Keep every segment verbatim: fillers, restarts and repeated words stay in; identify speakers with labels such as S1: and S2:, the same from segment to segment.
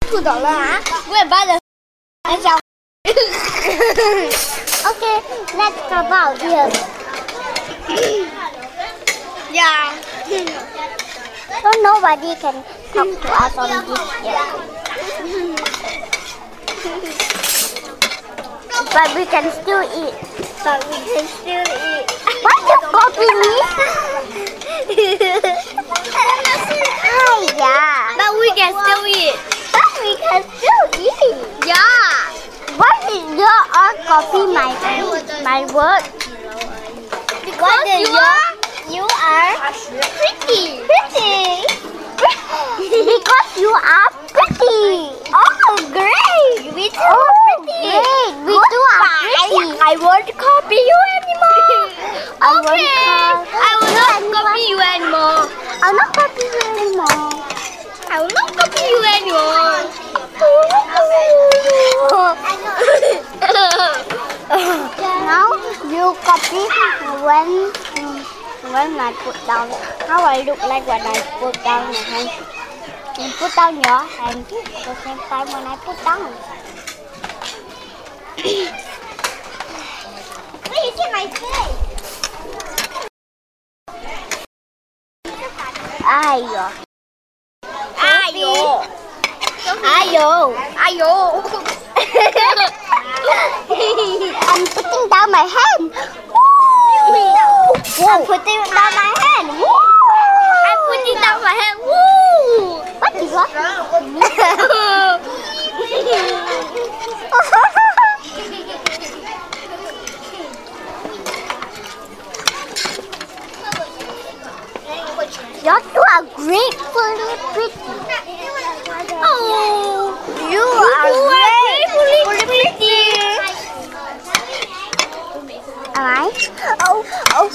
S1: Thu懂了啊？我也把人来讲。Okay, let's go out here. Yeah. So nobody can talk to us on this yet. But we can still eat. But we can still eat. Why you copy me? Hi, yeah. But we can still eat. But we can still eat. Yeah. Why did you all copy my my word? Because you are you are pretty. Pretty. Because you are pretty. Oh, great. We too oh, are pretty. Great. We too are pretty. I won't copy you anymore. I okay. I will not copy you anymore. I will not copy you anymore. I will not copy you anymore. Now you copy when when I put down. How I look like when I put down your hand. You put down your hand at the same time when I put down. Wait, you see my face? Ayo. Ayo. Ayo. Ayo. I'm putting down my hand. Woo. I'm putting down my hand. Woo. I'm putting down my hand. Woo. What is that? You two are gratefully pretty. Oh, you are gratefully pretty. Am I? Oh, oh.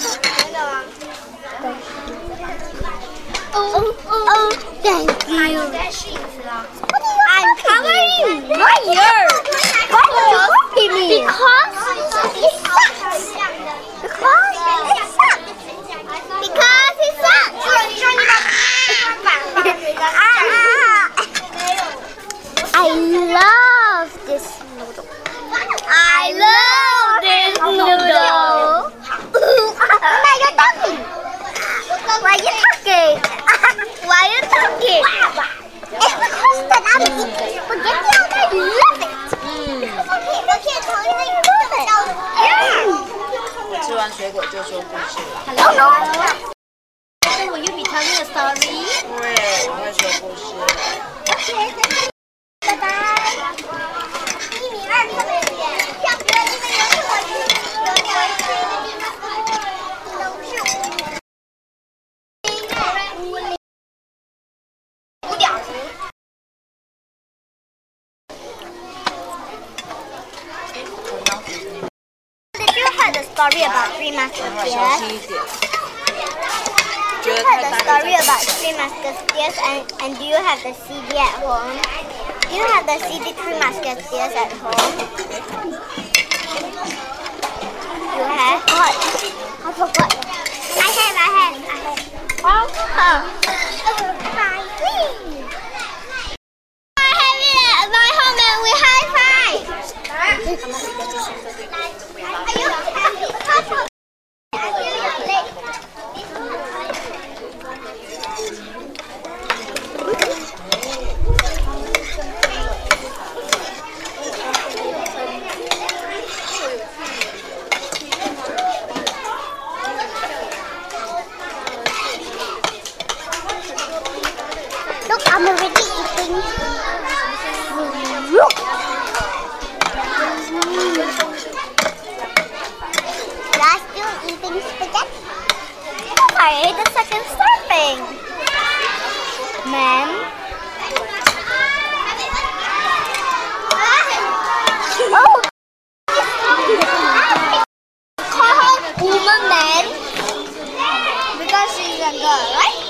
S1: Oh, oh, thank you. I'm covering my ear. Why do you copy me? Because it sucks. Because it sucks. Because it sucks. I love this noodle. I love this noodle. Now you're talking. Why are you talking? Why are you talking? It's because that I'm eating spaghetti and I love it. Yeah.
S2: 吃完水果就说故事了。
S1: Hello, no. So will you be telling a story?
S2: 对，我会说故事。
S1: Okay. 拜拜。一米二特别远，跳哥你们有什么去？有有去的地方都是五零五点零。Did you heard the story about Three Musketeers?
S2: 小心一点。
S1: Do you heard the story about Three Musketeers and, and do you have the C D at home? Do you have the C D Three Musketeers at home? You have? What? I forgot. I have, I have, I have. Oh, I have it at my home and we high five. Are you happy? Look, I'm already eating. Look. You're still eating spaghetti. Oh, I ate the second serving. Man. Oh. Call her woman man because she's a girl, right?